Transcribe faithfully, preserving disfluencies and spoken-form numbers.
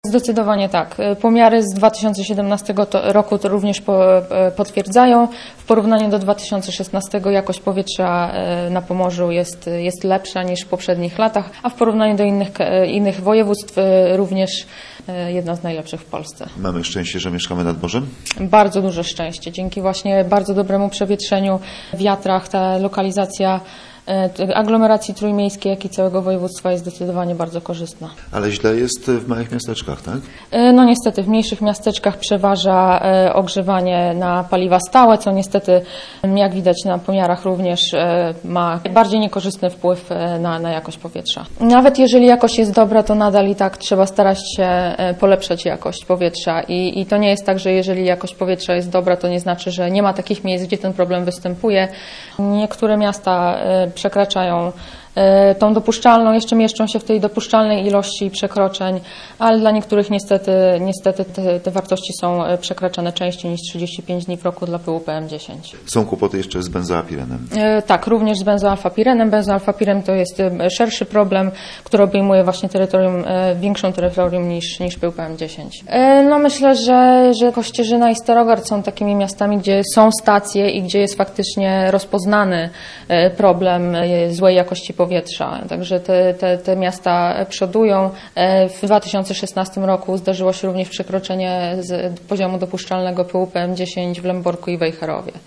Zdecydowanie tak. Pomiary z dwa tysiące siedemnastego roku to również potwierdzają. W porównaniu do dwa tysiące szesnastego jakość powietrza na Pomorzu jest, jest lepsza niż w poprzednich latach, a w porównaniu do innych, innych województw również jedna z najlepszych w Polsce. Mamy szczęście, że mieszkamy nad morzem? Bardzo duże szczęście. Dzięki właśnie bardzo dobremu przewietrzeniu, wiatrach, ta lokalizacja aglomeracji trójmiejskiej, jak i całego województwa jest zdecydowanie bardzo korzystna. Ale źle jest w małych miasteczkach, tak? No niestety w mniejszych miasteczkach przeważa ogrzewanie na paliwa stałe, co niestety, jak widać na pomiarach, również ma bardziej niekorzystny wpływ na, na jakość powietrza. Nawet jeżeli jakość jest dobra, to nadal i tak trzeba starać się polepszać jakość powietrza i, i to nie jest tak, że jeżeli jakość powietrza jest dobra, to nie znaczy, że nie ma takich miejsc, gdzie ten problem występuje. Niektóre miasta przekraczają tą dopuszczalną, jeszcze mieszczą się w tej dopuszczalnej ilości przekroczeń, ale dla niektórych niestety, niestety te, te wartości są przekraczane częściej niż trzydzieści pięć dni w roku dla pyłu P M dziesięć. Są kłopoty jeszcze z benzoapirenem? E, tak, również z benzoalfapirenem. Benzoalfapiren to jest szerszy problem, który obejmuje właśnie terytorium, e, większą terytorium niż, niż pył P M dziesięć. E, no myślę, że, że Kościerzyna i Starogard są takimi miastami, gdzie są stacje i gdzie jest faktycznie rozpoznany e, problem e, złej jakości powietrza. Także te, te, te miasta przodują. W dwa tysiące szesnastym roku zdarzyło się również przekroczenie z poziomu dopuszczalnego pyłu P M dziesięć w Lęborku i Wejherowie.